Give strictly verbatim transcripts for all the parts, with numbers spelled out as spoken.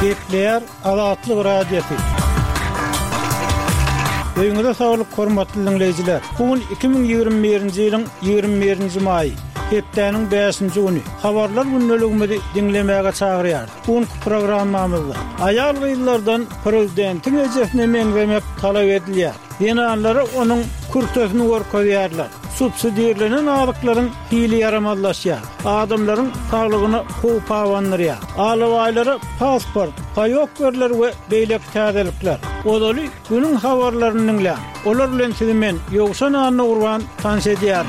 Bekleyer Azatlyk radiosu. Öňüňizde saglyk hormatly dinleýijiler. Bugün iki bin ýygrimi birinji ýylyň ýygrimi birinji maý. Hepdeniň beşinji güni. Habarlar günneligimizi dinlemäge çagyrýar. Bugünkü programmamyzda aýal ýyllardan prezidentiň ejesine meňzemek talap edilýär. Ýene-anlary onuň kurtösini görkezýärler. Subsidiýalenen alyklaryň hili yaramazlaşýar. Adamlaryň saglygyny howp awandyrýar. Alawaýlary pasport, paýok berler we beýlek täzelikler. Odaly günüň habarlaryny dinleýär. Olar bilen sizi men Ýogşan Anna Urban tanış edýär.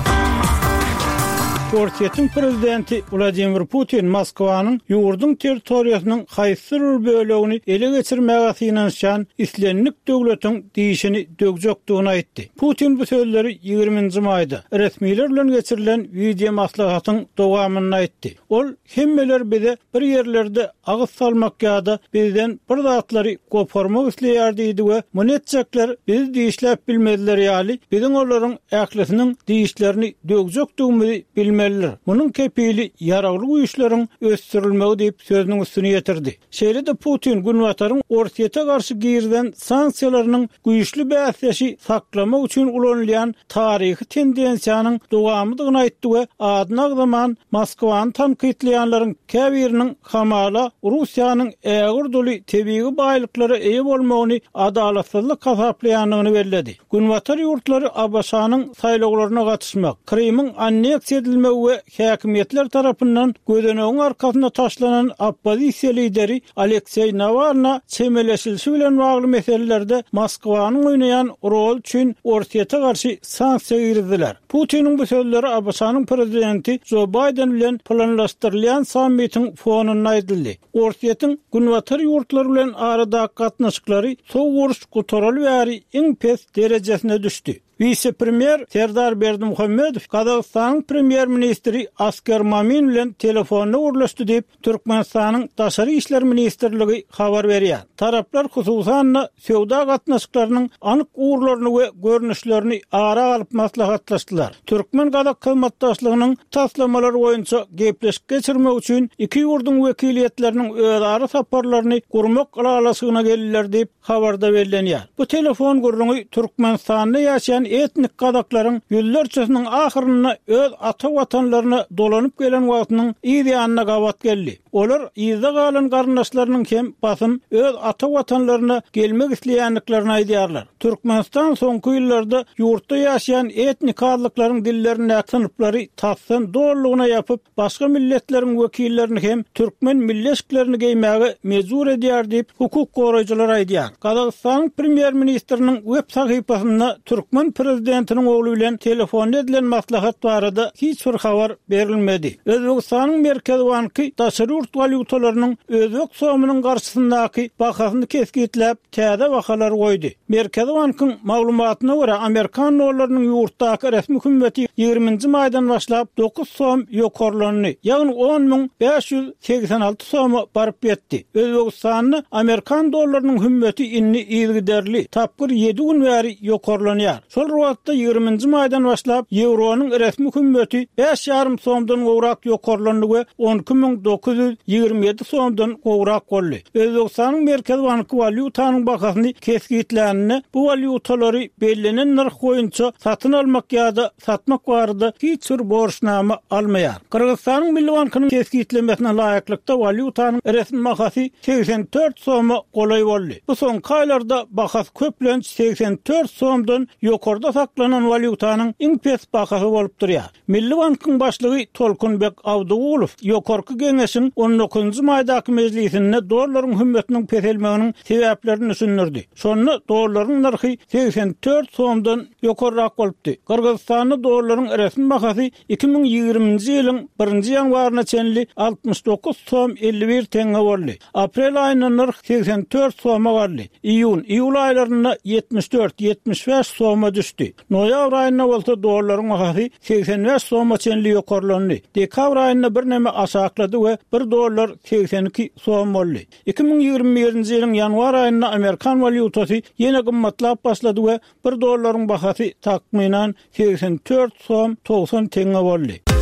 Russiýanyň prezidenti Vladimir Putin Moskwanyň ýurduň territoriýasynyň haýsy bir bölegini ele geçirmäge synanýan islenlik döwletiň diýişini dögjekdigini aýtdy. Putin bu sözleri ýygrimiňji maýda resmiler bilen geçirilen video maslahatyň dowamyny aýtdy. Ol hemmeler bize bir ýerlerde agyz salmak ýa-da bizden bir zatlary goparmak isleýär diýdi we monetçekler biz diýişläp bilmediler ýaly biziň olaryň ählisiniň diýişlerini dögjekdigimizi bilmediler. Bunun kepili yaragly güýçleriň ösdürilmegi diýip sözüniň üstüne ýetirdi. Şeýle-de Putin günwataryň Orsiýete garşy giýilen sanksiýalarynyň güýçli bäsleşi saklamak üçin ulanylýan taryhy tendensiýanyň dowamydygyny aýtdy we adyna zaman Moskwany tanqidleýänleriň käbiriniň hamala Russiýanyň ägir doly tebii baýlyklary eýe bolmagyny adalatsyzlyk hasaplaýanyny belledi. Günwatar ýurtlary Abaşanyň saýlawlaryna gatnaşmak, Krymyň anneksiýa edilmegi we häkimetler tarapyndan gözenegiň arkasyna taşlanan oppozisiýa lideri Aleksey Navalny çemeleşilişi bilen bagly meselelerde Moskwanyň oýnaýan rol üçin Orsiýete garşy sanksiýa girdiler. Putiniň bu sözleri Abaşanyň prezidenti Joe Biden bilen planlaşdyrylýan sammitiň fonuny aýdyldy. Orsiýetiň günwatar ýurtlary bilen aradaky gatnaşyklary sow uruş gutaraly bäri iň pes derejesine düşdi. Vice-premier Serdar Berdimuhammedow Kazakstanyň premier ministri Askar Mamin bilen telefonda urlaşdy diýip Türkmenistanyň Daşary işler ministrligi habar berýär. Taraplar hususan sowda gatnaşyklarynyň anyk uğurlaryny we görnüşlerini ara alyp maslahatlaşdylar. Türkmen Kazak hyzmatdaşlygynyň taslamalary boýunça gepleşik geçirmek üçin iki ýurdun wekiliýetleriniň özara saparlaryny gurmak alasygyna geldiler diýip habarda bellenýär. Bu telefon gurrungy Türkmenistanda ýaşaýan etnik Kazaklaryň ýüllerçesiniň ahyryna öz ata watanlaryna dolanyp gelen wagtynyň ýa-da gawat geldi. Olar ýyzda galan garnaşlarynyň hem basym öz ata watanlaryna gelmek isleýänliklerini aýdýarlar. Türkmenistan soňky ýyllarda ýurtda ýaşaýan etnik Kazaklaryň dillerini aksanyplary tapsan doğrulugyna ýapyp başga milletleriň wekillerini hem türkmen milleşiklerini geýmäge mejbur edýär diýip hukuk goraýjylar aýdýar. Kazakstanyň premier ministriniň web sahypasynda Türkmen prezidentiniň ogly bilen telefonda edilen maslahat barada hiç bir habar berilmedi. Özbekistanyň Merkez Banky daşary urt valyutalarynyň özbek soňynyň garşysyndaky bahasyny kesgitläp täze bahalar goýdy. Merkez Bankyň maglumatyna görä Amerikan dollarynyň ýurtdaky resmi hükümeti ýygrimiňji maýdan başlap dokuz soň ýokarlanyny, ýagny on miň beş ýüz seksen alty soňa baryp ýetdi. Özbekistanyň Amerikan dollarynyň hükümeti inni ýygyderli tapgyr ýedi gün bäri ýokarlanýar. Şol wagtda ýygrimiňji maýdan başlap Ýewronyň resmi hükümeti beş ýarym soňdan gowrak ýokarlandy we on iki miň dokuz ýüz ýygrimi ýedi soňdan gowrak boldy. Özbekistanyň Merkez Banky valyutanyň bahasyny kesgitläni bu valyutalary bellenen narh boýunça satyn almak ýa-da satmak barada hiç bir borçnama almaýar. Kyrgyzstanyň Milli Bankynyň kesgitlemesine laýyklykda valyutanyň resmi bahasy seksen dört soňa golay boldy. Bu soňky aýlarda bahas köplenç seksen dört soňdan ýokarda saklanan valyutanyň iň pes bahasy bolup durýar. Milli Bankyň başlygy Tolkunbek Abdugulow ýokarky geňeşiň on dokuzunjy maýdaky mejlisinde dollaryň hümmetiniň peselmeginiň sebäplerini düşündirdi. Şonu dollaryň narhy seksen dört soňdan ýokarrak bolupdy. Kyrgyzstanda dollaryň resmi bahasy iki bin ýygrimiňji ýylyň birinji ýanwaryna çenli altmış dokuz soň elli bir teňe boldy. Aprel aýynyň narhy seksen dört soňa bardy. Iýun, iýul aýlaryna yetmiş dört yetmiş beş soňa düşdi. Noýabr aýyna bolsa dollaryň bahasy seksen beş soňa çenli ýokarlandy. Dekabr aýyna bir näme aşaklady we bir dollar seksen iki soň boldy. iki bin ýygrimi birinji ýylyň ýanwar aýyna Amerikan valyutasy ýene gymmatlap başlady we bir dollaryň bahasy takminan seksen dört soň doksan teňe boldy.